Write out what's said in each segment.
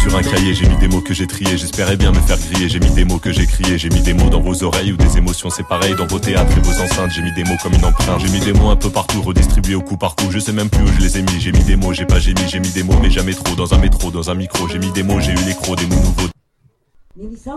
sur un cahier, j'ai mis des mots que j'ai triés, j'espérais bien me faire griller. J'ai mis des mots que j'ai criés, j'ai mis des mots dans vos oreilles ou des émotions, c'est pareil dans vos théâtres et vos enceintes. J'ai mis des mots comme une empreinte, j'ai mis des mots un peu partout, redistribués au coup par coup. Je sais même plus où je les ai mis, j'ai mis des mots, j'ai pas gémi, j'ai mis des mots mais jamais trop. Dans un métro, dans un micro, j'ai mis des mots, j'ai eu l'écro, des mots nouveaux. Mélissa ?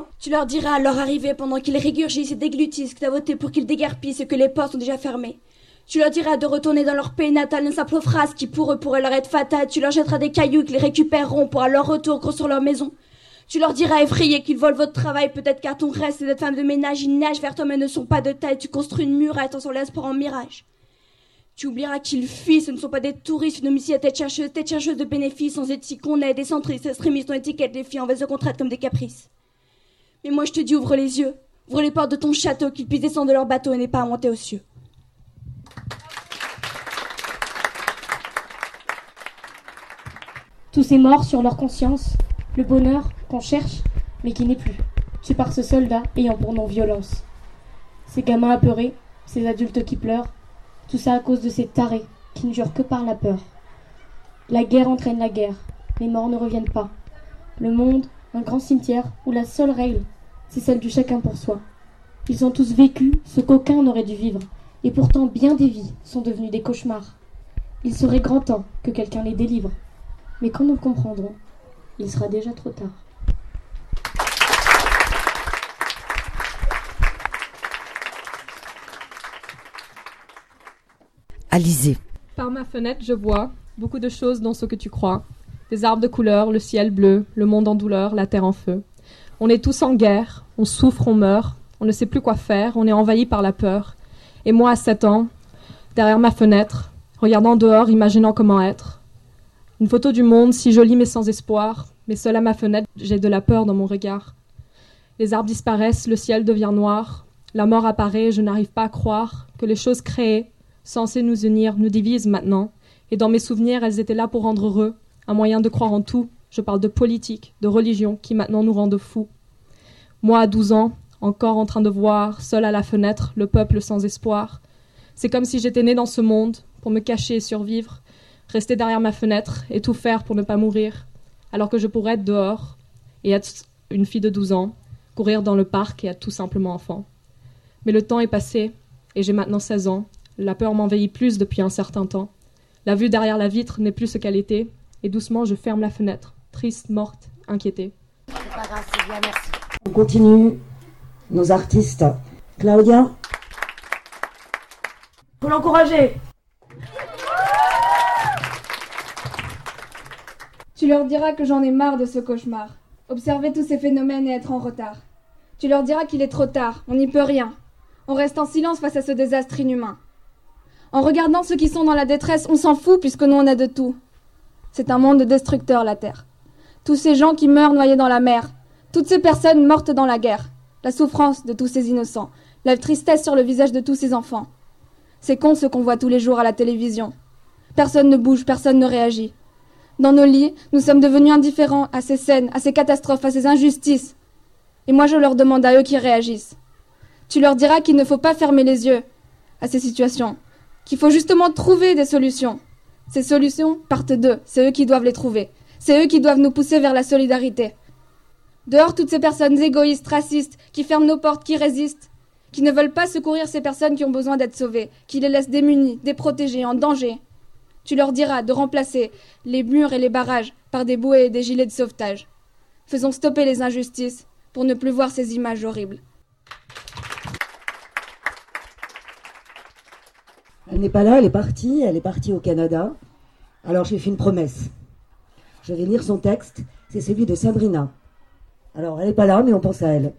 Tu leur diras à leur arrivée, pendant qu'ils régurgissent et déglutissent, que t'as voté pour qu'ils déguerpissent et que les portes sont déjà fermées. Tu leur diras de retourner dans leur pays natal une simple phrase qui pour eux pourrait leur être fatale. Tu leur jetteras des cailloux qu'ils récupéreront pour à leur retour construire leur maison. Tu leur diras effrayés qu'ils volent votre travail, peut-être car ton reste c'est d'être femme de ménage. Ils nagent vers toi mais ne sont pas de taille. Tu construis une muraille tant sur l'espoir en mirage. Tu oublieras qu'ils fuient, ce ne sont pas des touristes, une homicide à tête chercheuse de bénéfices, sans éthique qu'on est, des centristes, extrémistes, on étiquette les filles en veste de contrainte comme des caprices. Mais moi je te dis ouvre les yeux, ouvre les portes de ton château, qu'ils puissent descendre de leur bateau et n'aient pas à monter aux cieux. Tous ces morts sur leur conscience, le bonheur qu'on cherche, mais qui n'est plus, tué par ce soldat ayant pour nom violence. Ces gamins apeurés, ces adultes qui pleurent, tout ça à cause de ces tarés qui ne jurent que par la peur. La guerre entraîne la guerre, les morts ne reviennent pas. Le monde, un grand cimetière où la seule règle, c'est celle du chacun pour soi. Ils ont tous vécu ce qu'aucun n'aurait dû vivre, et pourtant bien des vies sont devenues des cauchemars. Il serait grand temps que quelqu'un les délivre. Mais quand nous le comprendrons, il sera déjà trop tard. Alizée. Par ma fenêtre, je vois beaucoup de choses dans ce que tu crois. Des arbres de couleur, le ciel bleu, le monde en douleur, la terre en feu. On est tous en guerre, on souffre, on meurt, on ne sait plus quoi faire, on est envahi par la peur. Et moi, à 7 ans, derrière ma fenêtre, regardant dehors, imaginant comment être. Une photo du monde, si jolie mais sans espoir, mais seule à ma fenêtre, j'ai de la peur dans mon regard. Les arbres disparaissent, le ciel devient noir, la mort apparaît, je n'arrive pas à croire que les choses créées, censées nous unir, nous divisent maintenant. Et dans mes souvenirs, elles étaient là pour rendre heureux, un moyen de croire en tout. Je parle de politique, de religion, qui maintenant nous rendent fous. Moi, à 12 ans, encore en train de voir, seule à la fenêtre, le peuple sans espoir. C'est comme si j'étais née dans ce monde, pour me cacher et survivre, rester derrière ma fenêtre et tout faire pour ne pas mourir, alors que je pourrais être dehors et être une fille de 12 ans, courir dans le parc et être tout simplement enfant. Mais le temps est passé et j'ai maintenant 16 ans. La peur m'envahit plus depuis un certain temps. La vue derrière la vitre n'est plus ce qu'elle était et doucement je ferme la fenêtre, triste, morte, inquiétée. C'est pas grave, c'est bien, merci. On continue nos artistes. Claudia. Faut l'encourager. Tu leur diras que j'en ai marre de ce cauchemar. Observer tous ces phénomènes et être en retard. Tu leur diras qu'il est trop tard, on n'y peut rien. On reste en silence face à ce désastre inhumain. En regardant ceux qui sont dans la détresse, on s'en fout puisque nous on a de tout. C'est un monde de destructeurs, la Terre. Tous ces gens qui meurent noyés dans la mer. Toutes ces personnes mortes dans la guerre. La souffrance de tous ces innocents. La tristesse sur le visage de tous ces enfants. C'est con ce qu'on voit tous les jours à la télévision. Personne ne bouge, personne ne réagit. Dans nos lits, nous sommes devenus indifférents à ces scènes, à ces catastrophes, à ces injustices. Et moi je leur demande à eux qui réagissent. Tu leur diras qu'il ne faut pas fermer les yeux à ces situations, qu'il faut justement trouver des solutions. Ces solutions partent d'eux, c'est eux qui doivent les trouver. C'est eux qui doivent nous pousser vers la solidarité. Dehors toutes ces personnes égoïstes, racistes, qui ferment nos portes, qui résistent, qui ne veulent pas secourir ces personnes qui ont besoin d'être sauvées, qui les laissent démunies, déprotégées, en danger. Tu leur diras de remplacer les murs et les barrages par des bouées et des gilets de sauvetage. Faisons stopper les injustices pour ne plus voir ces images horribles. Elle n'est pas là, elle est partie au Canada. Alors j'ai fait une promesse. Je vais lire son texte, c'est celui de Sabrina. Alors elle n'est pas là, mais on pense à elle.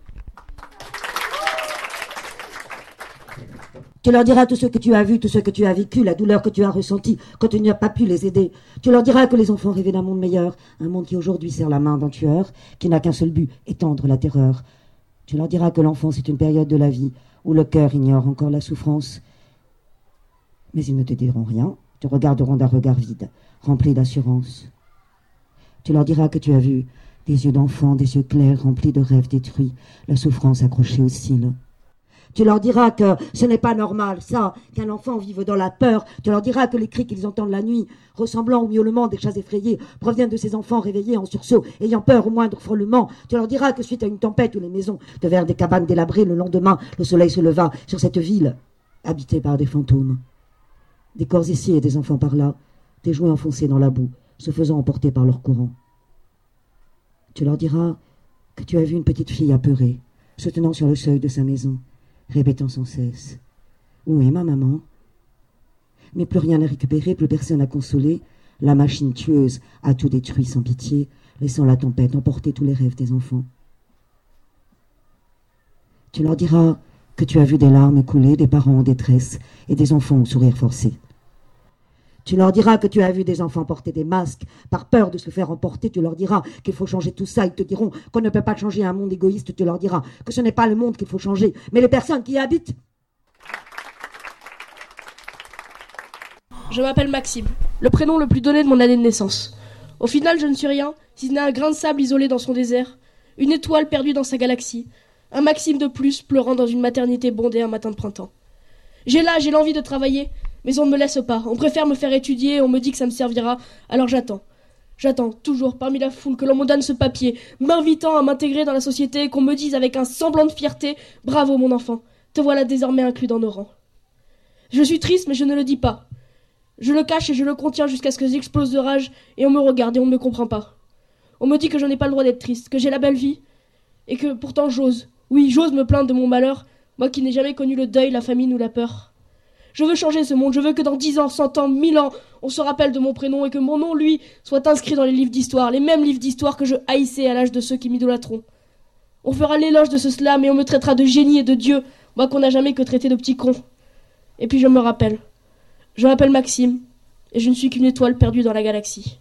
Tu leur diras tout ce que tu as vu, tout ce que tu as vécu, la douleur que tu as ressentie quand tu n'as pas pu les aider. Tu leur diras que les enfants rêvaient d'un monde meilleur, un monde qui aujourd'hui serre la main d'un tueur, qui n'a qu'un seul but, étendre la terreur. Tu leur diras que l'enfance est une période de la vie où le cœur ignore encore la souffrance. Mais ils ne te diront rien, te regarderont d'un regard vide, rempli d'assurance. Tu leur diras que tu as vu des yeux d'enfant, des yeux clairs remplis de rêves détruits, la souffrance accrochée aux cils. Tu leur diras que ce n'est pas normal, ça, qu'un enfant vive dans la peur. Tu leur diras que les cris qu'ils entendent la nuit, ressemblant au miaulement des chats effrayés, proviennent de ces enfants réveillés en sursaut, ayant peur au moindre frôlement. Tu leur diras que suite à une tempête où les maisons devinrent des cabanes délabrées, le lendemain, le soleil se leva sur cette ville habitée par des fantômes. Des corps ici et des enfants par là, des jouets enfoncés dans la boue, se faisant emporter par leur courant. Tu leur diras que tu as vu une petite fille apeurée, se tenant sur le seuil de sa maison, répétant sans cesse « Où est ma maman ?» Mais plus rien à récupérer, plus personne à consoler. La machine tueuse a tout détruit sans pitié, laissant la tempête emporter tous les rêves des enfants. Tu leur diras que tu as vu des larmes couler, des parents en détresse et des enfants au sourire forcé. Tu leur diras que tu as vu des enfants porter des masques par peur de se faire emporter. Tu leur diras qu'il faut changer tout ça. Ils te diront qu'on ne peut pas changer un monde égoïste. Tu leur diras que ce n'est pas le monde qu'il faut changer, mais les personnes qui y habitent. Je m'appelle Maxime, le prénom le plus donné de mon année de naissance. Au final, je ne suis rien, si ce n'est un grain de sable isolé dans son désert, une étoile perdue dans sa galaxie, un Maxime de plus pleurant dans une maternité bondée un matin de printemps. J'ai l'âge et l'envie de travailler, mais on ne me laisse pas. On préfère me faire étudier, on me dit que ça me servira, alors j'attends. J'attends, toujours, parmi la foule, que l'on me donne ce papier, m'invitant à m'intégrer dans la société, qu'on me dise avec un semblant de fierté « Bravo, mon enfant, te voilà désormais inclus dans nos rangs. » Je suis triste, mais je ne le dis pas. Je le cache et je le contiens jusqu'à ce que j'explose de rage, et on me regarde et on ne me comprend pas. On me dit que je n'ai pas le droit d'être triste, que j'ai la belle vie, et que pourtant j'ose. Oui, j'ose me plaindre de mon malheur, moi qui n'ai jamais connu le deuil, la famine ou la peur. Je veux changer ce monde, je veux que dans 10 ans, 100 ans, 1000 ans, on se rappelle de mon prénom et que mon nom, lui, soit inscrit dans les livres d'histoire, les mêmes livres d'histoire que je haïssais à l'âge de ceux qui m'idolâtront. On fera l'éloge de ce slam et on me traitera de génie et de dieu, moi qu'on n'a jamais que traité de petit con. Et puis je me rappelle. Je m'appelle Maxime, et je ne suis qu'une étoile perdue dans la galaxie.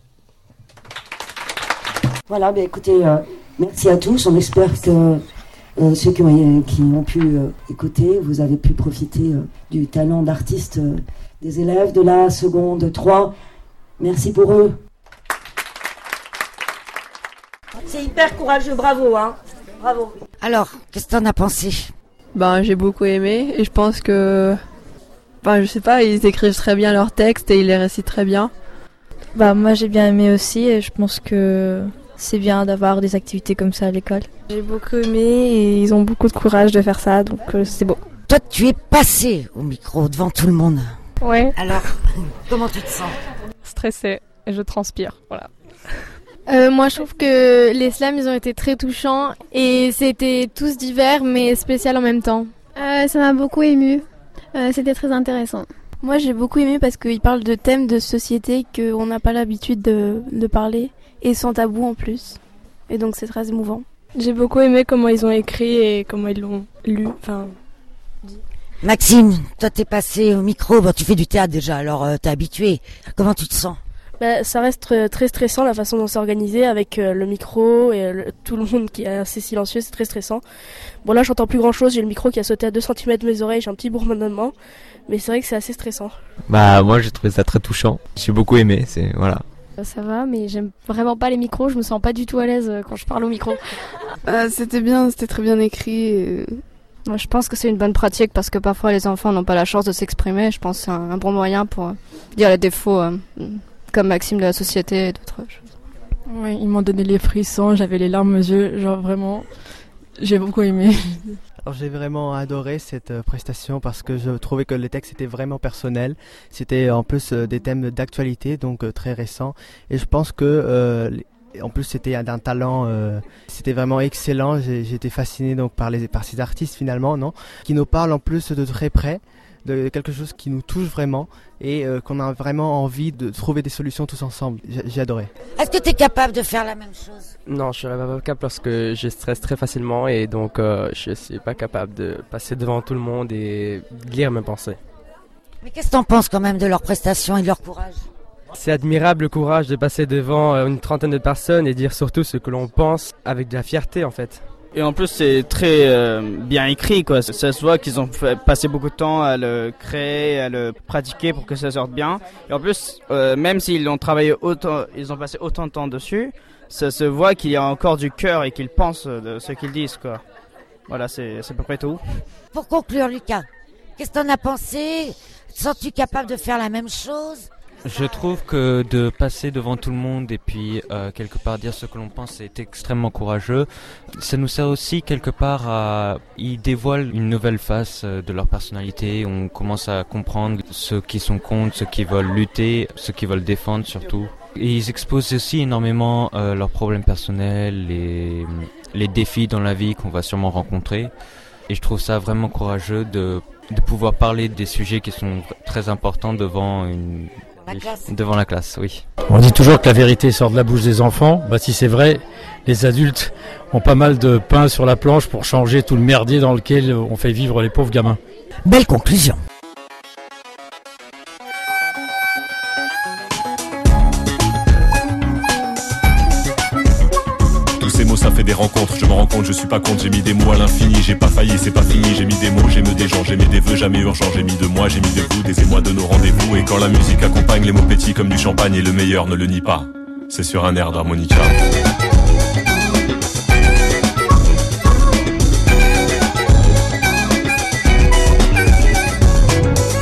Voilà, écoutez, merci à tous. On espère que ceux qui ont pu écouter, vous avez pu profiter du talent d'artiste des élèves de la seconde 3. Merci pour eux. C'est hyper courageux, bravo, hein. Bravo. Alors, qu'est-ce que t'en as pensé ? J'ai beaucoup aimé, et je pense que... je sais pas, ils écrivent très bien leurs textes et ils les récitent très bien. Moi j'ai bien aimé aussi et je pense que c'est bien d'avoir des activités comme ça à l'école. J'ai beaucoup aimé et ils ont beaucoup de courage de faire ça, donc c'est beau. Toi, tu es passé au micro devant tout le monde. Ouais. Alors, comment tu te sens ? Stressée et je transpire, voilà. Moi je trouve que les slams ils ont été très touchants et c'était tous divers mais spécial en même temps. Ça m'a beaucoup émue. C'était très intéressant. Moi j'ai beaucoup aimé parce qu'ils parlent de thèmes de société qu'on n'a pas l'habitude de parler et sans tabou en plus. Et donc c'est très émouvant. J'ai beaucoup aimé comment ils ont écrit et comment ils l'ont lu, dit. Maxime, toi t'es passé au micro, tu fais du théâtre déjà, alors t'es habitué. Comment tu te sens ? Ça reste très stressant la façon dont c'est organisé avec le micro et tout le monde qui est assez silencieux, c'est très stressant. Bon là j'entends plus grand chose, j'ai le micro qui a sauté à 2 cm de mes oreilles, j'ai un petit bourdonnement, mais c'est vrai que c'est assez stressant. Moi j'ai trouvé ça très touchant, j'ai beaucoup aimé, voilà. Ça va, mais j'aime vraiment pas les micros, je me sens pas du tout à l'aise quand je parle au micro. C'était bien, c'était très bien écrit. Je pense que c'est une bonne pratique parce que parfois les enfants n'ont pas la chance de s'exprimer, je pense que c'est un bon moyen pour dire les défauts. Comme Maxime de la société et d'autres choses. Oui, ils m'ont donné les frissons, j'avais les larmes aux yeux, vraiment, j'ai beaucoup aimé. Alors j'ai vraiment adoré cette prestation parce que je trouvais que les textes étaient vraiment personnels. C'était en plus des thèmes d'actualité, donc très récents. Et je pense que en plus c'était d'un talent, c'était vraiment excellent. J'ai été fasciné donc par ces artistes finalement, qui nous parlent en plus de très près. De quelque chose qui nous touche vraiment et qu'on a vraiment envie de trouver des solutions tous ensemble. J'ai adoré. Est-ce que tu es capable de faire la même chose ? Non, je serais pas capable parce que je stresse très facilement et donc je suis pas capable de passer devant tout le monde et lire mes pensées. Mais qu'est-ce que t'en penses quand même de leur prestation et de leur courage ? C'est admirable le courage de passer devant une trentaine de personnes et dire surtout ce que l'on pense avec de la fierté en fait. Et en plus c'est très bien écrit quoi. Ça se voit qu'ils ont passé beaucoup de temps à le créer, à le pratiquer pour que ça sorte bien. Et en plus même s'ils ont travaillé ils ont passé autant de temps dessus, ça se voit qu'il y a encore du cœur et qu'ils pensent de ce qu'ils disent quoi. Voilà, c'est à peu près tout. Pour conclure, Lucas, qu'est-ce que t'en as pensé? Sens-tu capable de faire la même chose? Je trouve que de passer devant tout le monde et puis quelque part dire ce que l'on pense est extrêmement courageux. Ça nous sert aussi quelque part à... Ils dévoilent une nouvelle face de leur personnalité. On commence à comprendre ceux qui sont contre, ceux qui veulent lutter, ceux qui veulent défendre surtout. Et ils exposent aussi énormément leurs problèmes personnels, les défis dans la vie qu'on va sûrement rencontrer. Et je trouve ça vraiment courageux de pouvoir parler des sujets qui sont très importants devant la classe, oui. On dit toujours que la vérité sort de la bouche des enfants. Si c'est vrai, les adultes ont pas mal de pain sur la planche pour changer tout le merdier dans lequel on fait vivre les pauvres gamins. Belle conclusion. Ces mots ça fait des rencontres, je me rends compte, je suis pas contre, j'ai mis des mots à l'infini, j'ai pas failli, c'est pas fini, j'ai mis des mots, j'ai mis des gens, j'ai mis des vœux, jamais urgent, j'ai mis de moi, j'ai mis de vous, des émois de nos rendez-vous, et quand la musique accompagne les mots petits comme du champagne, et le meilleur ne le nie pas, c'est sur un air d'harmonica.